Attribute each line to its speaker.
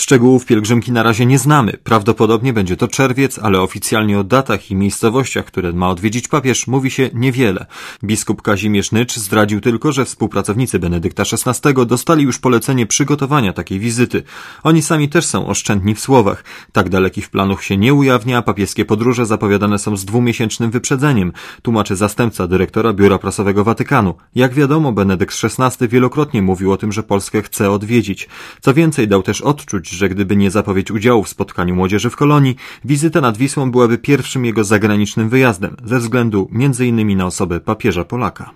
Speaker 1: Szczegółów pielgrzymki na razie nie znamy. Prawdopodobnie będzie to czerwiec, ale oficjalnie o datach i miejscowościach, które ma odwiedzić papież, mówi się niewiele. Biskup Kazimierz Nycz zdradził tylko, że współpracownicy Benedykta XVI dostali już polecenie przygotowania takiej wizyty. Oni sami też są oszczędni w słowach. Tak dalekich planów się nie ujawnia, a papieskie podróże zapowiadane są z 2-miesięcznym wyprzedzeniem, tłumaczy zastępca dyrektora Biura Prasowego Watykanu. Jak wiadomo, Benedykt XVI wielokrotnie mówił o tym, że Polskę chce odwiedzić. Co więcej, dał też odczuć, że gdyby nie zapowiedź udziału w spotkaniu młodzieży w kolonii, wizyta nad Wisłą byłaby pierwszym jego zagranicznym wyjazdem, ze względu m.in. na osobę papieża Polaka.